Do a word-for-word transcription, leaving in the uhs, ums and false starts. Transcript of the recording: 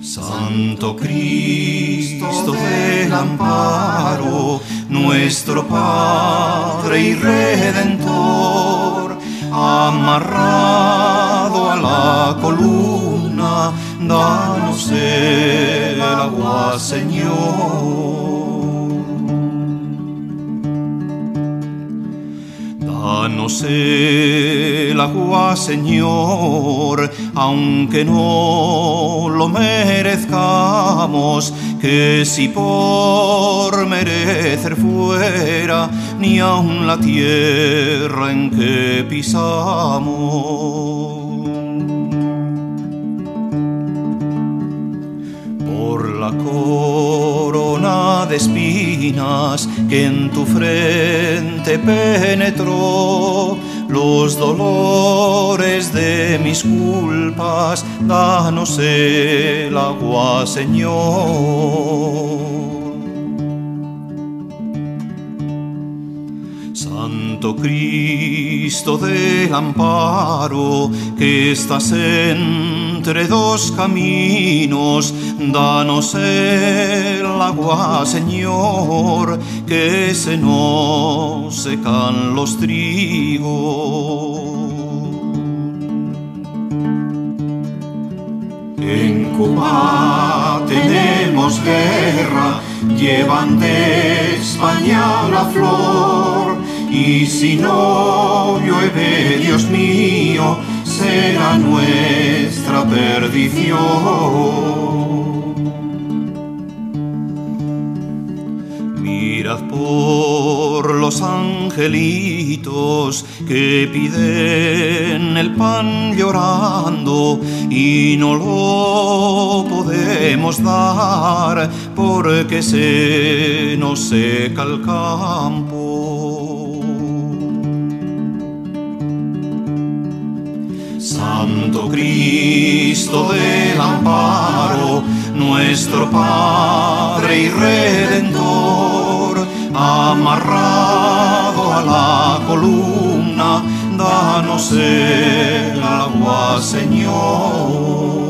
Santo Cristo del amparo, nuestro Padre y Redentor, amarrado a la columna, danos el agua, Señor. Danos el agua, Señor, aunque no lo merezcamos, que si por merecer fuera, ni aun la tierra en que pisamos. Por la corona de espinas que en tu frente penetró, los dolores de mis culpas, danos el agua, Señor. Santo Cristo del amparo, que estás entre dos caminos, danos el agua, Señor, que se nos secan los trigos. En Cuba tenemos guerra, llevan de España la flor, y si no llueve, Dios mío, será nuestra perdición. Mirad por los angelitos que piden el pan llorando, y no lo podemos dar porque se nos seca el campo. Santo Cristo del amparo, nuestro Padre y Redentor, amarrado a la columna, danos el agua, Señor.